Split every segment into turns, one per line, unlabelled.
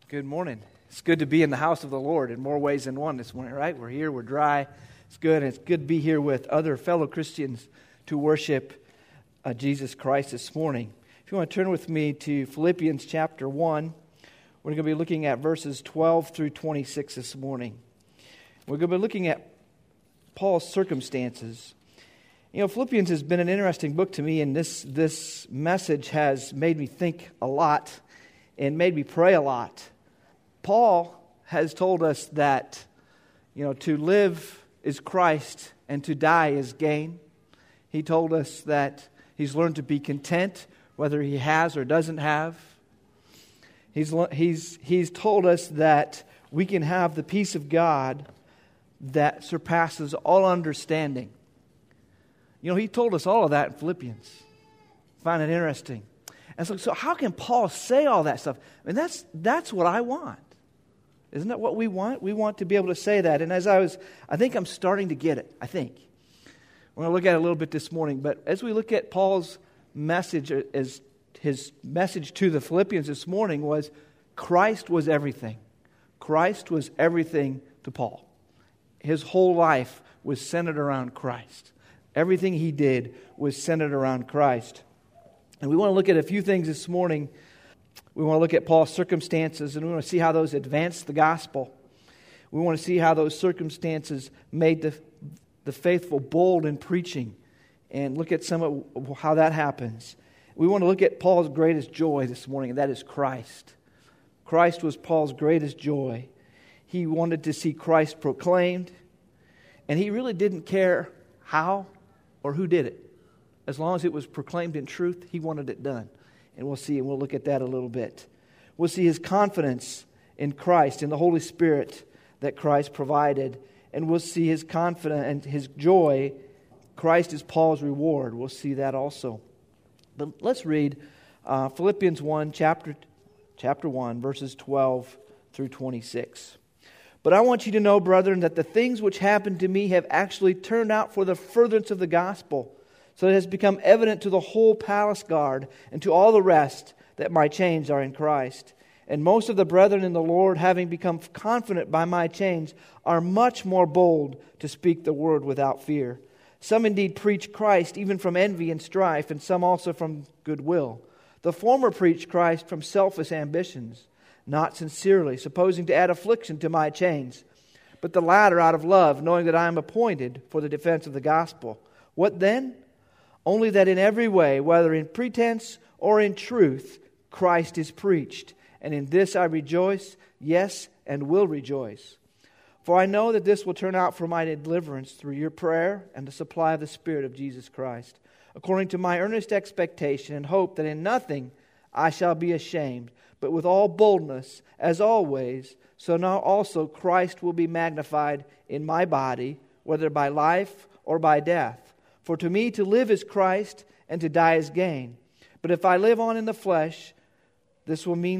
Good morning. It's good to be in the house of the Lord in more ways than one this morning, right? We're here, we're dry. It's good, and it's good to be here with other fellow Christians to worship Jesus Christ this morning. If you want to turn with me to Philippians chapter 1, we're going to be looking at verses 12 through 26 this morning. We're going to be looking at Paul's circumstances. You know, Philippians has been an interesting book to me, and this message has made me think a lot and made me pray a lot. Paul has told us that, to live is Christ and to die is gain. He told us that he's learned to be content whether he has or doesn't have. He's told us that we can have the peace of God that surpasses all understanding. He told us all of that in Philippians. I find it interesting. And so how can Paul say all that stuff? I mean, that's what I want. Isn't that what we want? We want to be able to say that. And I think I'm starting to get it, I think. We're going to look at it a little bit this morning. But as we look at Paul's message, as his message to the Philippians this morning was, Christ was everything. Christ was everything to Paul. His whole life was centered around Christ. Everything he did was centered around Christ. And we want to look at a few things this morning. We want to look at Paul's circumstances, and we want to see how those advanced the gospel. We want to see how those circumstances made the faithful bold in preaching, and look at some of how that happens. We want to look at Paul's greatest joy this morning, and that is Christ. Christ was Paul's greatest joy. He wanted to see Christ proclaimed, and he really didn't care how or who did it. As long as it was proclaimed in truth, he wanted it done. And we'll see, and we'll look at that a little bit. We'll see his confidence in Christ, in the Holy Spirit that Christ provided. And we'll see his confidence and his joy. Christ is Paul's reward. We'll see that also. But let's read Philippians 1, chapter 1, verses 12 through 26. But I want you to know, brethren, that the things which happened to me have actually turned out for the furtherance of the gospel. So it has become evident to the whole palace guard and to all the rest that my chains are in Christ. And most of the brethren in the Lord, having become confident by my chains, are much more bold to speak the word without fear. Some indeed preach Christ even from envy and strife, and some also from goodwill. The former preach Christ from selfish ambitions, not sincerely, supposing to add affliction to my chains. But the latter out of love, knowing that I am appointed for the defense of the gospel. What then? Only that in every way, whether in pretense or in truth, Christ is preached. And in this I rejoice, yes, and will rejoice. For I know that this will turn out for my deliverance through your prayer and the supply of the Spirit of Jesus Christ, according to my earnest expectation and hope that in nothing I shall be ashamed, but with all boldness, as always, so now also Christ will be magnified in my body, whether by life or by death. For to me to live is Christ, and to die is gain. But if I live on in the flesh, this will mean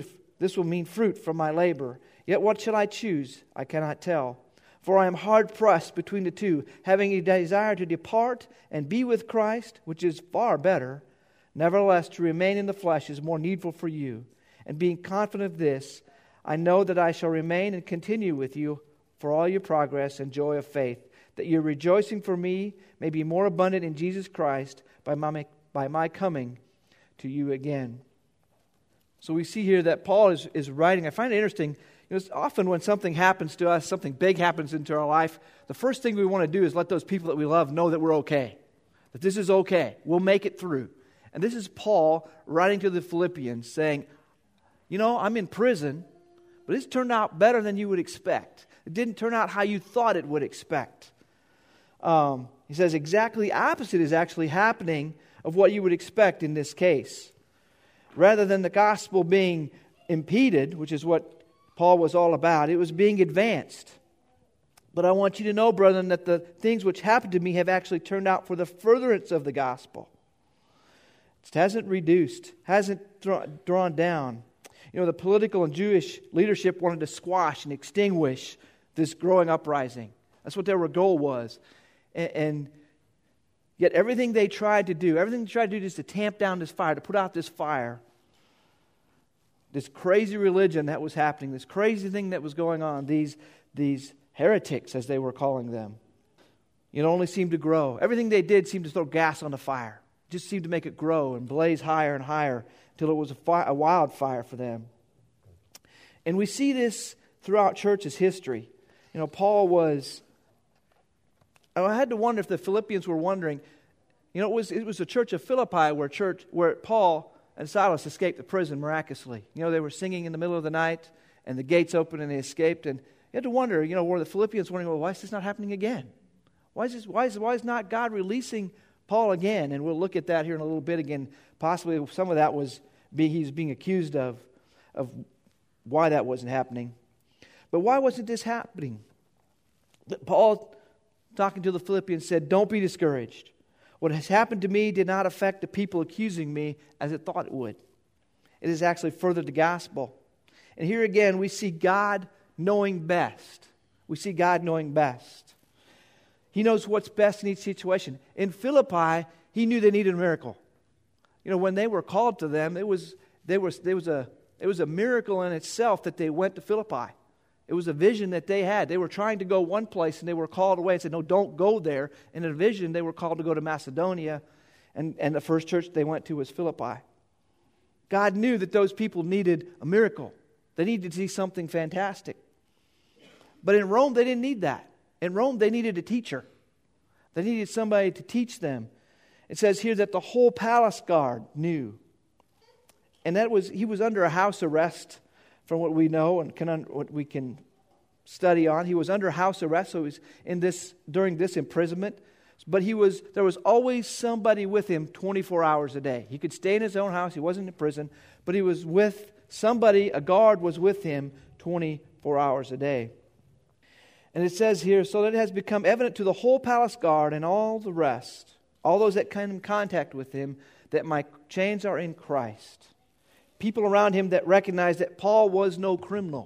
fruit from my labor. Yet what shall I choose? I cannot tell. For I am hard pressed between the two, having a desire to depart and be with Christ, which is far better. Nevertheless, to remain in the flesh is more needful for you. And being confident of this, I know that I shall remain and continue with you for all your progress and joy of faith, that your rejoicing for me may be more abundant in Jesus Christ by my coming to you again. So we see here that Paul is writing. I find it interesting. Often when something happens to us, something big happens into our life, the first thing we want to do is let those people that we love know that we're okay, that this is okay. We'll make it through. And this is Paul writing to the Philippians saying, I'm in prison, but it's turned out better than you would expect. It didn't turn out how you thought it would expect. He says exactly opposite is actually happening of what you would expect in this case. Rather than the gospel being impeded, which is what Paul was all about, it was being advanced. But I want you to know, brethren, that the things which happened to me have actually turned out for the furtherance of the gospel. It hasn't reduced, hasn't drawn down. The political and Jewish leadership wanted to squash and extinguish this growing uprising. That's what their goal was. And yet everything they tried to do just to tamp down this fire, to put out this fire, this crazy religion that was happening, this crazy thing that was going on, these heretics, as they were calling them, it only seemed to grow. Everything they did seemed to throw gas on the fire. Just seemed to make it grow and blaze higher and higher until it was a wildfire for them. And we see this throughout church's history. Paul was... I had to wonder if the Philippians were wondering, it was the church of Philippi where Paul and Silas escaped the prison miraculously. They were singing in the middle of the night, and the gates opened and they escaped. And you had to wonder, were the Philippians wondering, well, why is this not happening again? Why is not God releasing Paul again? And we'll look at that here in a little bit again. Possibly some of that was he's being accused of why that wasn't happening. But why wasn't this happening? Paul, talking to the Philippians, said, don't be discouraged. What has happened to me did not affect the people accusing me as it thought it would. It has actually furthered the gospel. And here again, we see God knowing best. We see God knowing best. He knows what's best in each situation. In Philippi, he knew they needed a miracle. When they were called to them, it was a miracle in itself that they went to Philippi. It was a vision that they had. They were trying to go one place and they were called away and said, no, don't go there. In a vision, they were called to go to Macedonia, and the first church they went to was Philippi. God knew that those people needed a miracle. They needed to see something fantastic. But in Rome, they didn't need that. In Rome, they needed a teacher. They needed somebody to teach them. It says here that the whole palace guard knew. And he was under a house arrest from what we know and what we can study on. He was under house arrest, so he was during this imprisonment. But there was always somebody with him 24 hours a day. He could stay in his own house. He wasn't in prison, but he was with somebody. A guard was with him 24 hours a day. And it says here, so that it has become evident to the whole palace guard and all the rest, all those that come in contact with him, that my chains are in Christ. People around him that recognized that Paul was no criminal,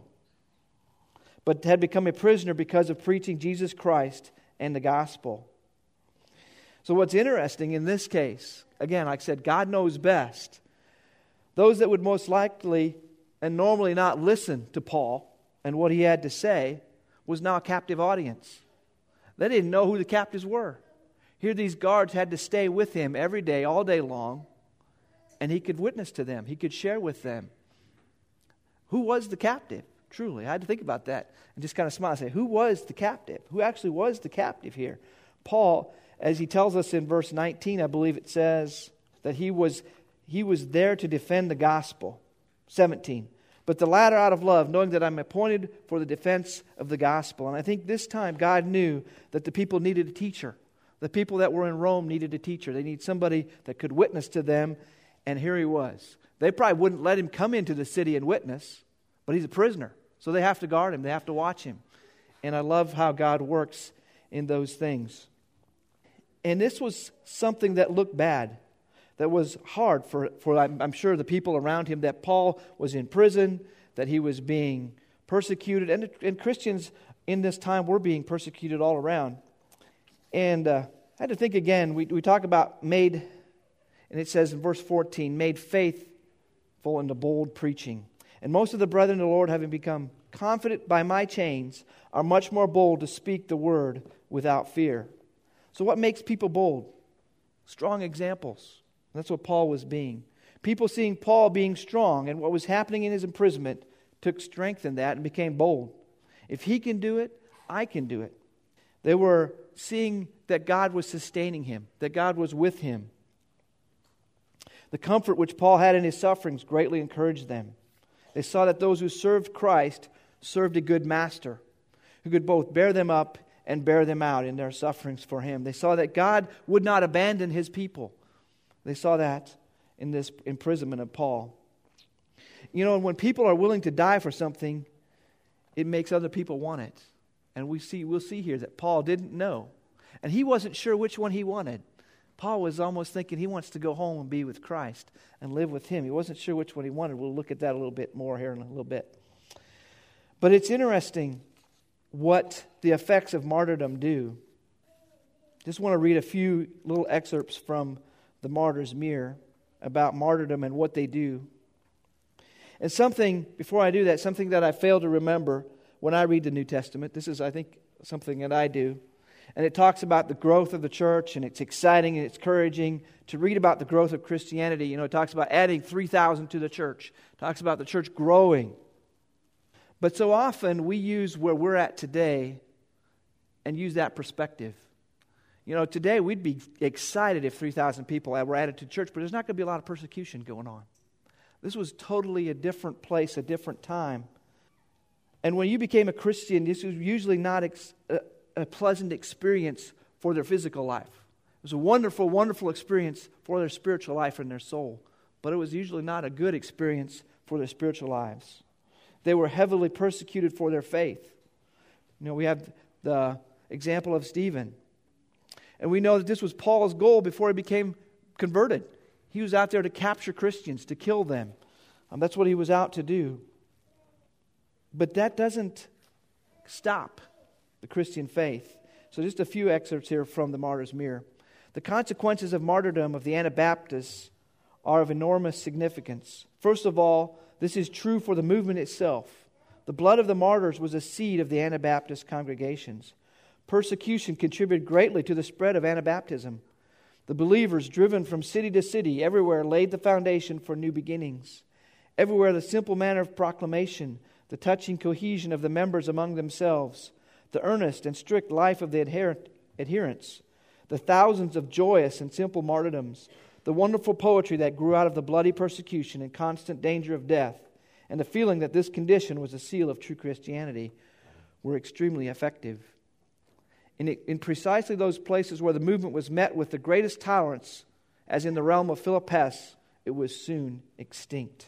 but had become a prisoner because of preaching Jesus Christ and the gospel. So what's interesting in this case, again, like I said, God knows best. Those that would most likely and normally not listen to Paul and what he had to say was now a captive audience. They didn't know who the captives were. Here these guards had to stay with him every day, all day long, and he could witness to them. He could share with them. Who was the captive? Truly, I had to think about that and just kind of smile and say, who was the captive? Who actually was the captive here? Paul, as he tells us in verse 19, I believe it says that he was there to defend the gospel. 17. But the latter out of love, knowing that I'm appointed for the defense of the gospel. And I think this time God knew that the people needed a teacher. The people that were in Rome needed a teacher. They needed somebody that could witness to them. And here he was. They probably wouldn't let him come into the city and witness, but he's a prisoner. So they have to guard him. They have to watch him. And I love how God works in those things. And this was something that looked bad. That was hard for I'm sure, the people around him, that Paul was in prison, that he was being persecuted. And Christians in this time were being persecuted all around. And I had to think again, we talk about made, and it says in verse 14, made faithful in the bold preaching. And most of the brethren in the Lord, having become confident by my chains, are much more bold to speak the word without fear. So what makes people bold? Strong examples. That's what Paul was being. People seeing Paul being strong and what was happening in his imprisonment took strength in that and became bold. If he can do it, I can do it. They were seeing that God was sustaining him, that God was with him. The comfort which Paul had in his sufferings greatly encouraged them. They saw that those who served Christ served a good master who could both bear them up and bear them out in their sufferings for him. They saw that God would not abandon his people. They saw that in this imprisonment of Paul. And when people are willing to die for something, it makes other people want it. And we'll see here that Paul didn't know. And he wasn't sure which one he wanted. Paul was almost thinking he wants to go home and be with Christ and live with him. He wasn't sure which one he wanted. We'll look at that a little bit more here in a little bit. But it's interesting what the effects of martyrdom do. Just want to read a few little excerpts from the Martyr's Mirror about martyrdom and what they do. And something, before I do that, something that I fail to remember when I read the New Testament, this is, I think, something that I do, and it talks about the growth of the church, and it's exciting and it's encouraging to read about the growth of Christianity. It talks about adding 3,000 to the church. It talks about the church growing. But so often we use where we're at today and use that perspective. Today we'd be excited if 3,000 people were added to church, but there's not going to be a lot of persecution going on. This was totally a different place, a different time. And when you became a Christian, this was usually not a pleasant experience for their physical life. It was a wonderful, wonderful experience for their spiritual life and their soul. But it was usually not a good experience for their spiritual lives. They were heavily persecuted for their faith. We have the example of Stephen. And we know that this was Paul's goal before he became converted. He was out there to capture Christians, to kill them. That's what he was out to do. But that doesn't stop the Christian faith. So just a few excerpts here from the Martyr's Mirror. The consequences of martyrdom of the Anabaptists are of enormous significance. First of all, this is true for the movement itself. The blood of the martyrs was a seed of the Anabaptist congregations. Persecution contributed greatly to the spread of Anabaptism. The believers, driven from city to city, everywhere laid the foundation for new beginnings. Everywhere the simple manner of proclamation, the touching cohesion of the members among themselves, the earnest and strict life of the adherents, the thousands of joyous and simple martyrdoms, the wonderful poetry that grew out of the bloody persecution and constant danger of death, and the feeling that this condition was a seal of true Christianity, were extremely effective. In precisely those places where the movement was met with the greatest tolerance, as in the realm of Philip Hess, it was soon extinct.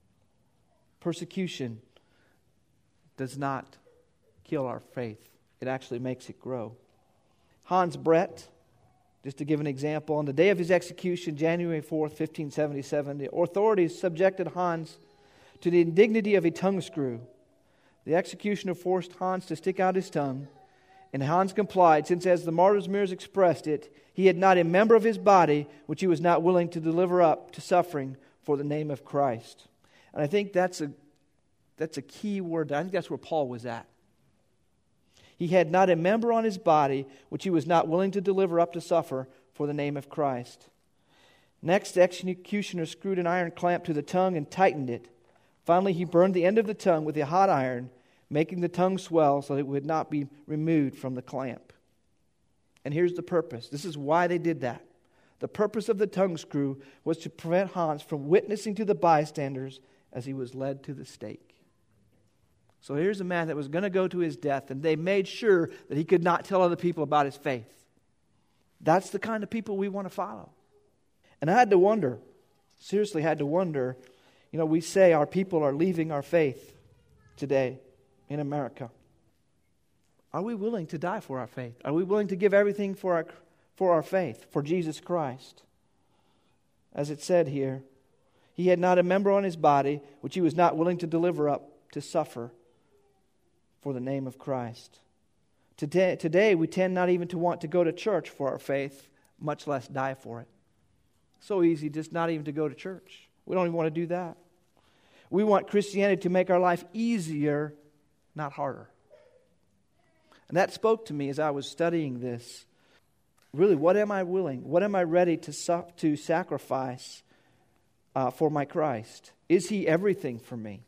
Persecution does not kill our faith. It actually makes it grow. Hans Brett, just to give an example, on the day of his execution, January 4th, 1577, the authorities subjected Hans to the indignity of a tongue screw. The executioner forced Hans to stick out his tongue, and Hans complied, since, as the Martyr's Mirror expressed it, he had not a member of his body which he was not willing to deliver up to suffering for the name of Christ. And I think that's a key word. I think that's where Paul was at. He had not a member on his body which he was not willing to deliver up to suffer for the name of Christ. Next, the executioner screwed an iron clamp to the tongue and tightened it. Finally, he burned the end of the tongue with a hot iron, making the tongue swell so that it would not be removed from the clamp. And here's the purpose. This is why they did that. The purpose of the tongue screw was to prevent Hans from witnessing to the bystanders as he was led to the stake. So here's a man that was going to go to his death, and they made sure that he could not tell other people about his faith. That's the kind of people we want to follow. And I had to wonder, seriously had to wonder, we say our people are leaving our faith today in America. Are we willing to die for our faith? Are we willing to give everything for our faith, for Jesus Christ? As it said here, he had not a member on his body which he was not willing to deliver up to suffer for the name of Christ. Today we tend not even to want to go to church for our faith, much less die for it. So easy just not even to go to church. We don't even want to do that. We want Christianity to make our life easier, not harder. And that spoke to me as I was studying this. Really, what am I willing? What am I ready to sacrifice for my Christ? Is He everything for me?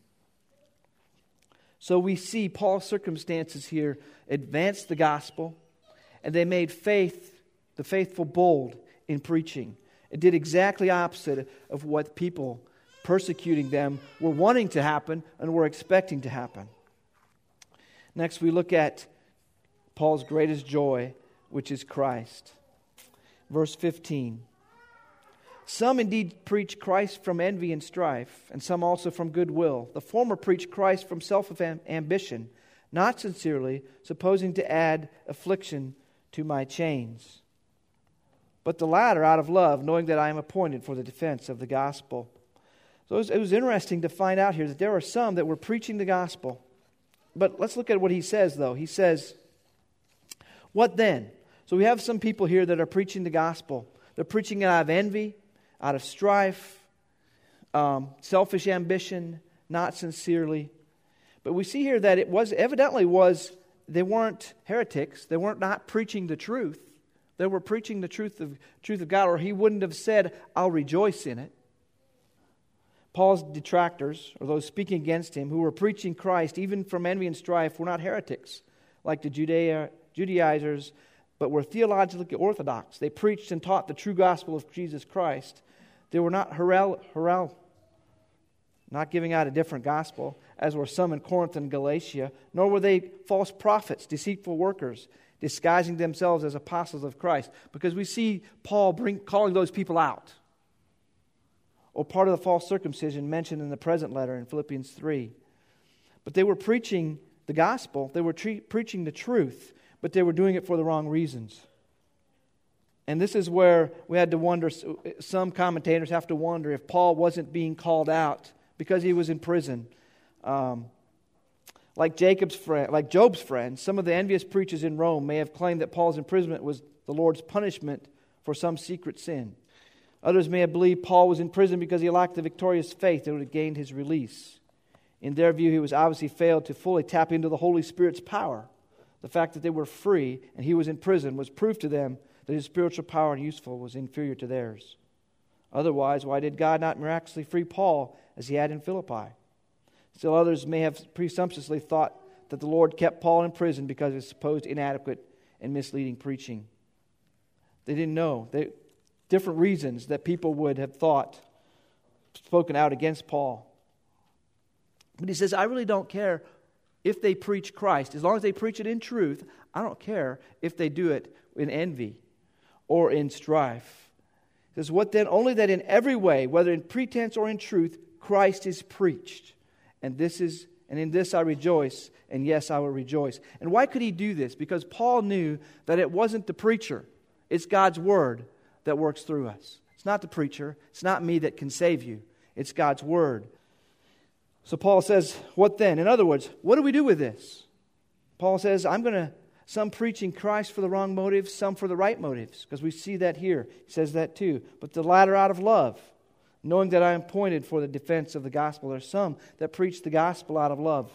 So we see Paul's circumstances here advanced the gospel, and they made the faithful bold in preaching. It did exactly opposite of what people persecuting them were wanting to happen and were expecting to happen. Next, we look at Paul's greatest joy, which is Christ. Verse 15. Some indeed preach Christ from envy and strife, and some also from goodwill. The former preach Christ from self-ambition, not sincerely, supposing to add affliction to my chains. But the latter out of love, knowing that I am appointed for the defense of the gospel. So it was interesting to find out here that there are some that were preaching the gospel. But let's look at what he says, though. He says, what then? So we have some people here that are preaching the gospel. They're preaching it out of envy, out of strife, selfish ambition, not sincerely. But we see here that it was they weren't heretics. They weren't not preaching the truth. They were preaching the truth of God, or he wouldn't have said, I'll rejoice in it. Paul's detractors, or those speaking against him, who were preaching Christ, even from envy and strife, were not heretics, like the Judaizers, but were theologically orthodox. They preached and taught the true gospel of Jesus Christ. They were not not giving out a different gospel, as were some in Corinth and Galatia, nor were they false prophets, deceitful workers, disguising themselves as apostles of Christ. Because we see Paul calling those people out. Or part of the false circumcision mentioned in the present letter in Philippians 3. But they were preaching the gospel. They were preaching the truth, but they were doing it for the wrong reasons. And this is where we had to wonder, some commentators have to wonder if Paul wasn't being called out because he was in prison. Like Job's friend, some of the envious preachers in Rome may have claimed that Paul's imprisonment was the Lord's punishment for some secret sin. Others may have believed Paul was in prison because he lacked the victorious faith that would have gained his release. In their view, he was obviously failed to fully tap into the Holy Spirit's power. The fact that they were free and he was in prison was proof to them that his spiritual power and useful was inferior to theirs. Otherwise, why did God not miraculously free Paul as he had in Philippi? Still others may have presumptuously thought that the Lord kept Paul in prison because of his supposed inadequate and misleading preaching. They didn't know. Different reasons that people would have spoken out against Paul. But he says, I really don't care if they preach Christ. As long as they preach it in truth, I don't care if they do it in envy or in strife. He says, what then? Only that in every way, whether in pretense or in truth, Christ is preached. And in this I rejoice, and yes, I will rejoice. And why could he do this? Because Paul knew that it wasn't the preacher. It's God's word that works through us. It's not the preacher. It's not me that can save you. It's God's word. So Paul says, what then? In other words, what do we do with this? Paul says, some preaching Christ for the wrong motives, some for the right motives. Because we see that here. He says that too. But the latter out of love, knowing that I am appointed for the defense of the gospel. There are some that preach the gospel out of love.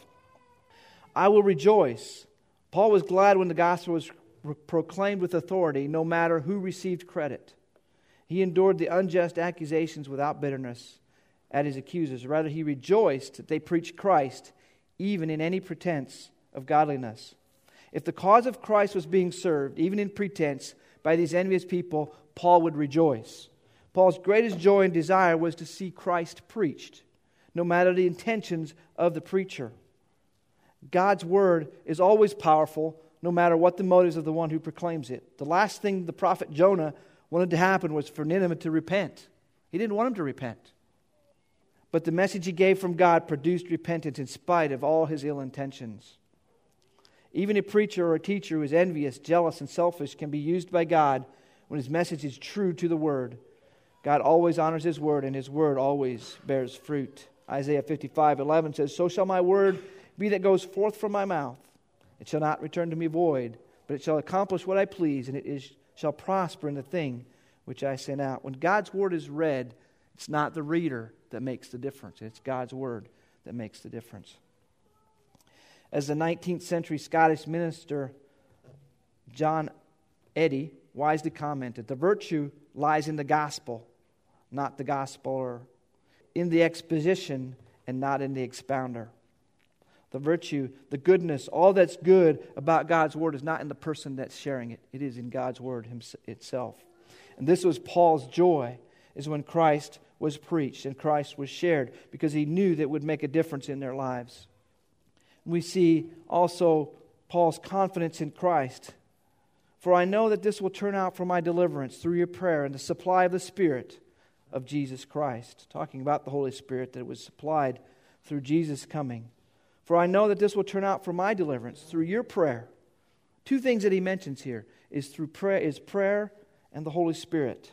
I will rejoice. Paul was glad when the gospel was proclaimed with authority, no matter who received credit. He endured the unjust accusations without bitterness at his accusers. Rather, he rejoiced that they preached Christ, even in any pretense of godliness. If the cause of Christ was being served, even in pretense, by these envious people, Paul would rejoice. Paul's greatest joy and desire was to see Christ preached, no matter the intentions of the preacher. God's word is always powerful, no matter what the motives of the one who proclaims it. The last thing the prophet Jonah wanted to happen was for Nineveh to repent. He didn't want them to repent. But the message he gave from God produced repentance in spite of all his ill intentions. Even a preacher or a teacher who is envious, jealous, and selfish can be used by God when his message is true to the word. God always honors his word, and his word always bears fruit. Isaiah 55:11 says, So shall my word be that goes forth from my mouth. It shall not return to me void, but it shall accomplish what I please, and it shall prosper in the thing which I sent out. When God's word is read, it's not the reader that makes the difference. It's God's word that makes the difference. As the 19th century Scottish minister John Eddy wisely commented, the virtue lies in the gospel, not the gospel, or in the exposition and not in the expounder. The virtue, the goodness, all that's good about God's word is not in the person that's sharing it. It is in God's word itself. And this was Paul's joy, is when Christ was preached and Christ was shared, because he knew that it would make a difference in their lives. We see also Paul's confidence in Christ. For I know that this will turn out for my deliverance through your prayer and the supply of the Spirit of Jesus Christ. Talking about the Holy Spirit that was supplied through Jesus' coming. For I know that this will turn out for my deliverance through your prayer. Two things that he mentions here is through prayer and the Holy Spirit.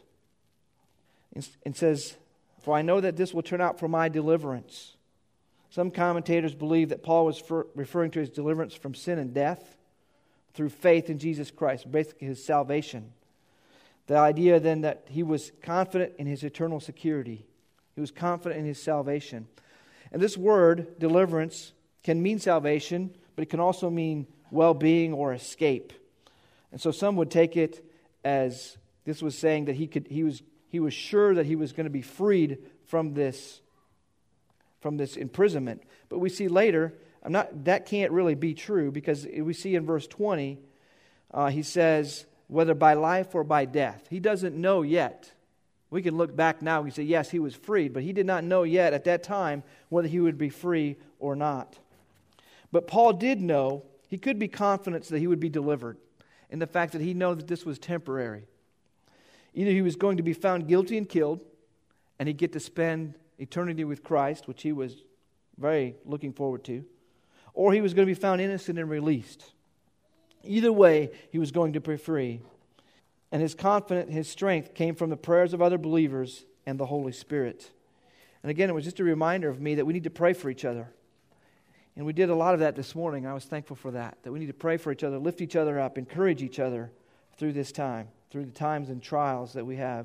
It says, for I know that this will turn out for my deliverance. Some commentators believe that Paul was referring to his deliverance from sin and death through faith in Jesus Christ, basically his salvation. The idea then that he was confident in his eternal security. He was confident in his salvation. And this word, deliverance, can mean salvation, but it can also mean well-being or escape. And so some would take it as this was saying that he was sure that he was going to be freed from this imprisonment. But we see later, that can't really be true, because we see in verse 20, he says, whether by life or by death. He doesn't know yet. We can look back now and say, yes, he was freed, but he did not know yet at that time whether he would be free or not. But Paul did know, he could be confident that he would be delivered, in the fact that he knew that this was temporary. Either he was going to be found guilty and killed, and he'd get to spend eternity with Christ, which he was very looking forward to, or he was going to be found innocent and released. Either way, he was going to be free. And his strength came from the prayers of other believers and the Holy Spirit. And again, it was just a reminder of me that we need to pray for each other. And we did a lot of that this morning. I was thankful for that we need to pray for each other, lift each other up, encourage each other through this time, through the times and trials that we have.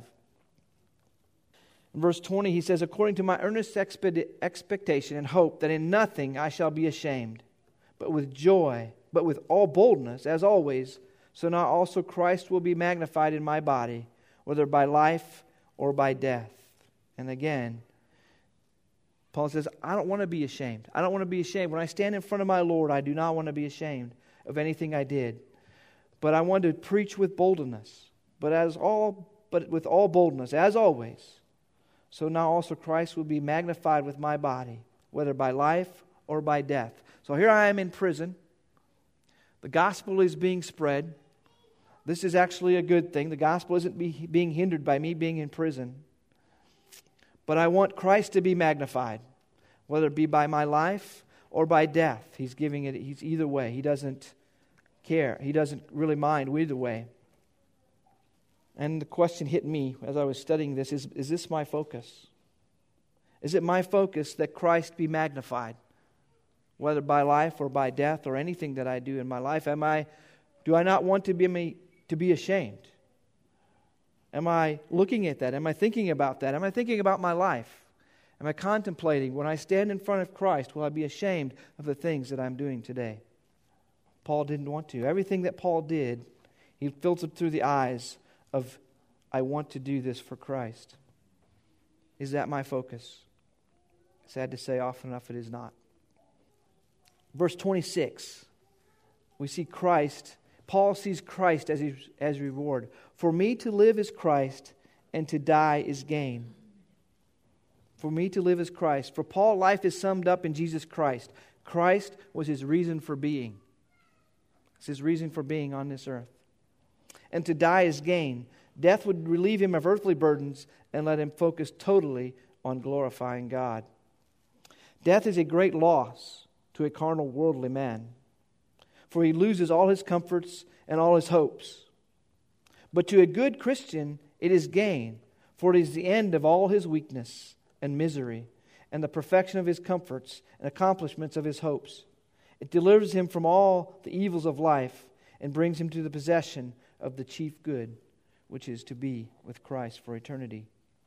In verse 20, he says, according to my earnest expectation and hope that in nothing I shall be ashamed, but with joy, but with all boldness, as always, so now also Christ will be magnified in my body, whether by life or by death. And again, Paul says, I don't want to be ashamed. I don't want to be ashamed. When I stand in front of my Lord, I do not want to be ashamed of anything I did. But I want to preach with boldness, but with all boldness, as always. So now also Christ will be magnified with my body, whether by life or by death. So here I am in prison. The gospel is being spread. This is actually a good thing. The gospel isn't being hindered by me being in prison. But I want Christ to be magnified, whether it be by my life or by death. He's giving it, he's either way. He doesn't care. He doesn't really mind either way. And the question hit me as I was studying this, is this my focus? Is it my focus that Christ be magnified, whether by life or by death or anything that I do in my life? Do I not want to be ashamed? Am I looking at that? Am I thinking about that? Am I thinking about my life? Am I contemplating, when I stand in front of Christ, will I be ashamed of the things that I'm doing today? Paul didn't want to. Everything that Paul did, he filtered through the eyes of, I want to do this for Christ. Is that my focus? Sad to say, often enough it is not. Verse 26, we see Christ. Paul sees Christ as reward. For me to live is Christ, and to die is gain. For me to live is Christ. For Paul, life is summed up in Jesus Christ. Christ was his reason for being. It's his reason for being on this earth. And to die is gain. Death would relieve him of earthly burdens and let him focus totally on glorifying God. Death is a great loss to a carnal, worldly man, for he loses all his comforts and all his hopes. But to a good Christian, it is gain, for it is the end of all his weakness and misery, and the perfection of his comforts and accomplishments of his hopes. It delivers him from all the evils of life and brings him to the possession of the chief good, which is to be with Christ for eternity.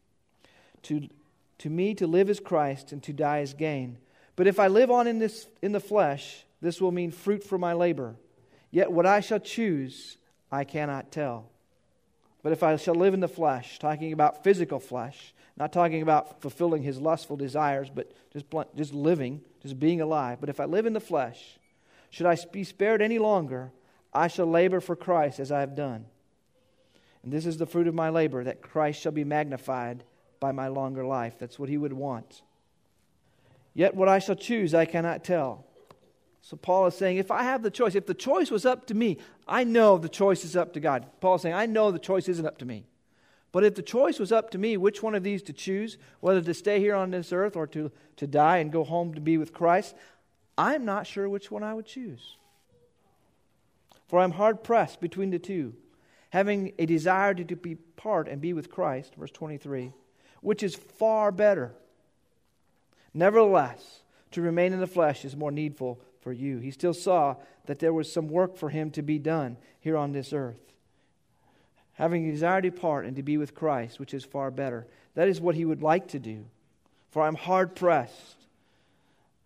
To me, to live is Christ, and to die is gain. But if I live on in the flesh, this will mean fruit for my labor. Yet what I shall choose, I cannot tell. But if I shall live in the flesh, talking about physical flesh, not talking about fulfilling his lustful desires, but just living, just being alive. But if I live in the flesh, should I be spared any longer, I shall labor for Christ as I have done. And this is the fruit of my labor, that Christ shall be magnified by my longer life. That's what he would want. Yet what I shall choose, I cannot tell. So Paul is saying, if I have the choice, if the choice was up to me, I know the choice is up to God. Paul is saying, I know the choice isn't up to me. But if the choice was up to me, which one of these to choose, whether to stay here on this earth or to die and go home to be with Christ, I'm not sure which one I would choose. For I'm hard-pressed between the two, having a desire to depart and be with Christ, verse 23, which is far better. Nevertheless, to remain in the flesh is more needful for you. He still saw that there was some work for him to be done here on this earth. Having a desire to depart and to be with Christ, which is far better. That is what he would like to do. For I'm hard-pressed.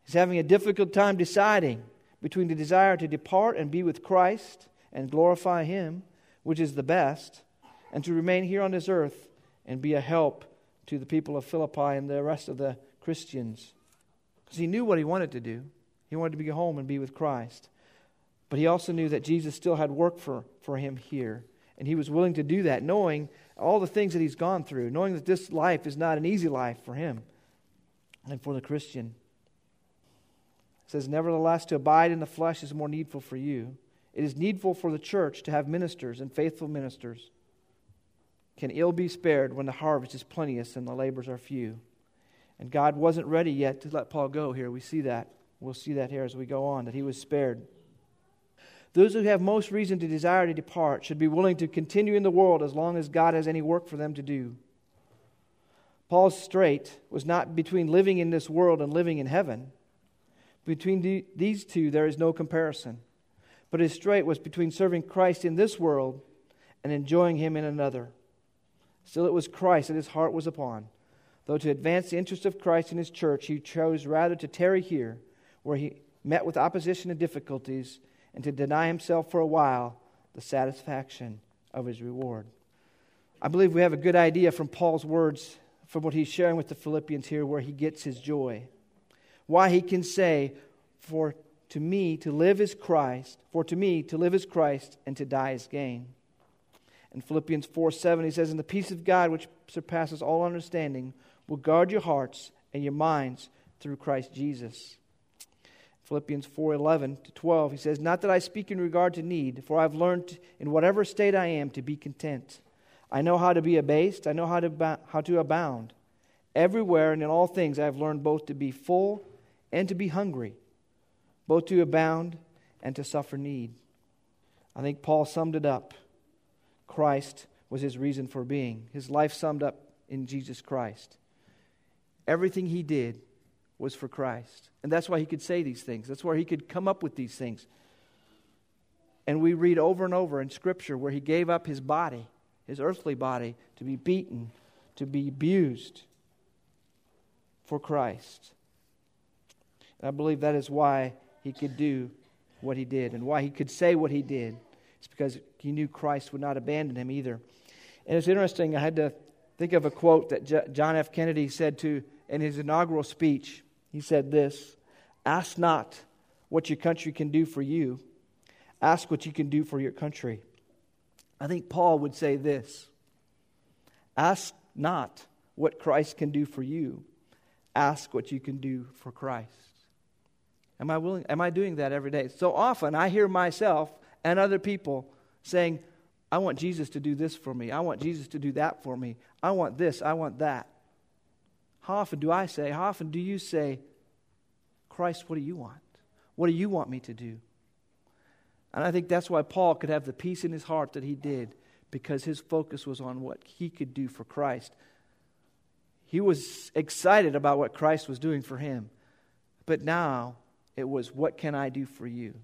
He's having a difficult time deciding between the desire to depart and be with Christ and glorify Him, which is the best, and to remain here on this earth and be a help to the people of Philippi and the rest of the Christians. Because he knew what he wanted to do. He wanted to be home and be with Christ. But he also knew that Jesus still had work for him here. And he was willing to do that, knowing all the things that he's gone through, knowing that this life is not an easy life for him and for the Christian. It says, nevertheless, to abide in the flesh is more needful for you. It is needful for the church to have ministers and faithful ministers. Can ill be spared when the harvest is plenteous and the labors are few. And God wasn't ready yet to let Paul go here. We see that. We'll see that here as we go on, that he was spared. Those who have most reason to desire to depart should be willing to continue in the world as long as God has any work for them to do. Paul's strait was not between living in this world and living in heaven. Between these two there is no comparison. But his strait was between serving Christ in this world and enjoying Him in another. Still it was Christ that his heart was upon. Though to advance the interest of Christ in His church, he chose rather to tarry here, where he met with opposition and difficulties, and to deny himself for a while the satisfaction of his reward. I believe we have a good idea from Paul's words, from what he's sharing with the Philippians here, where he gets his joy. Why he can say, for to me to live is Christ, and to die is gain. In Philippians 4:7, he says, and the peace of God, which surpasses all understanding, will guard your hearts and your minds through Christ Jesus. Philippians 4:11-12, he says, not that I speak in regard to need, for I've learned in whatever state I am to be content. I know how to be abased, I know how to abound. Everywhere and in all things I have learned both to be full and to be hungry, both to abound and to suffer need. I think Paul summed it up. Christ was his reason for being. His life summed up in Jesus Christ. Everything he did was for Christ. And that's why he could say these things. That's where he could come up with these things. And we read over and over in Scripture where he gave up his body, his earthly body, to be beaten, to be abused for Christ. And I believe that is why he could do what he did and why he could say what he did. It's because he knew Christ would not abandon him either. And it's interesting, I had to think of a quote that John F. Kennedy said in his inaugural speech. He said this, ask not what your country can do for you. Ask what you can do for your country. I think Paul would say this, ask not what Christ can do for you. Ask what you can do for Christ. Am I doing that every day? So often I hear myself and other people saying, I want Jesus to do this for me. I want Jesus to do that for me. I want this. I want that. How often do you say, Christ, what do you want? What do you want me to do? And I think that's why Paul could have the peace in his heart that he did, because his focus was on what he could do for Christ. He was excited about what Christ was doing for him. But now it was, what can I do for you?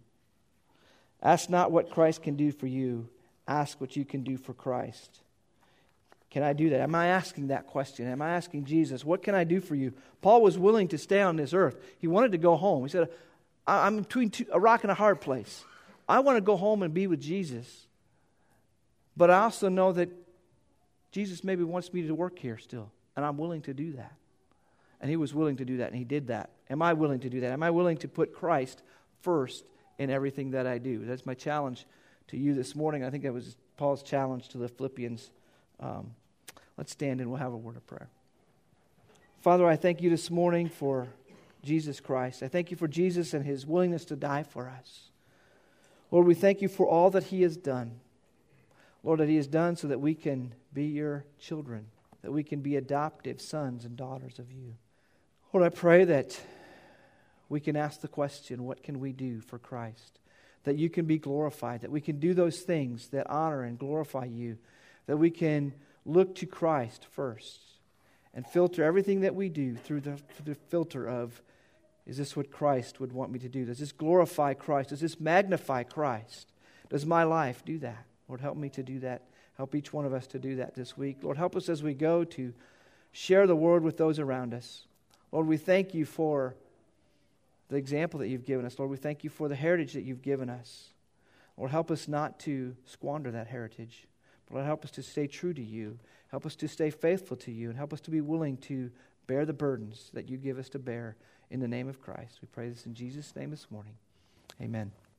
Ask not what Christ can do for you. Ask what you can do for Christ. Can I do that? Am I asking that question? Am I asking Jesus, what can I do for you? Paul was willing to stay on this earth. He wanted to go home. He said, I'm between a rock and a hard place. I want to go home and be with Jesus. But I also know that Jesus maybe wants me to work here still. And I'm willing to do that. And he was willing to do that, and he did that. Am I willing to do that? Am I willing to put Christ first in everything that I do? That's my challenge to you this morning. I think that was Paul's challenge to the Philippians. Let's stand and we'll have a word of prayer. Father, I thank you this morning for Jesus Christ. I thank you for Jesus and his willingness to die for us. Lord, we thank you for all that he has done. Lord, that he has done so that we can be your children, that we can be adoptive sons and daughters of you. Lord, I pray that we can ask the question, what can we do for Christ? That you can be glorified, that we can do those things that honor and glorify you, that we can look to Christ first and filter everything that we do through the filter of, is this what Christ would want me to do? Does this glorify Christ? Does this magnify Christ? Does my life do that? Lord, help me to do that. Help each one of us to do that this week. Lord, help us as we go to share the word with those around us. Lord, we thank you for the example that you've given us. Lord, we thank you for the heritage that you've given us. Lord, help us not to squander that heritage. But Lord, help us to stay true to you. Help us to stay faithful to you. And help us to be willing to bear the burdens that you give us to bear in the name of Christ. We pray this in Jesus' name this morning. Amen.